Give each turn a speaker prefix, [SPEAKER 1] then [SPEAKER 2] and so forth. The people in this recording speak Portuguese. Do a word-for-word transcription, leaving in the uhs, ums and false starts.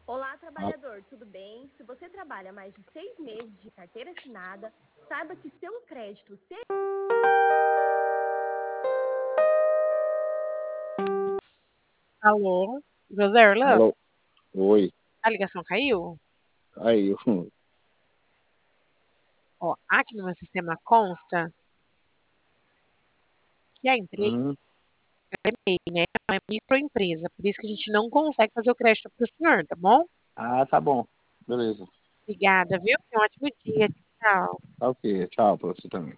[SPEAKER 1] Olá,
[SPEAKER 2] Ah,
[SPEAKER 1] trabalhador, tudo bem? Se você trabalha mais de seis meses de carteira assinada, saiba que seu crédito... Se...
[SPEAKER 3] Alô, Joserlan?
[SPEAKER 2] alô, oi,
[SPEAKER 3] A ligação caiu?
[SPEAKER 2] aí, eu,
[SPEAKER 3] Ó, aqui no meu sistema consta que a empresa
[SPEAKER 2] hum,
[SPEAKER 3] é MEI, né? É uma microempresa, por isso que a gente não consegue fazer o crédito para o senhor, tá bom?
[SPEAKER 2] ah, tá bom, beleza,
[SPEAKER 3] Obrigada, viu? Tenha um ótimo dia. Tchau.
[SPEAKER 2] tá ok, tchau pra você também.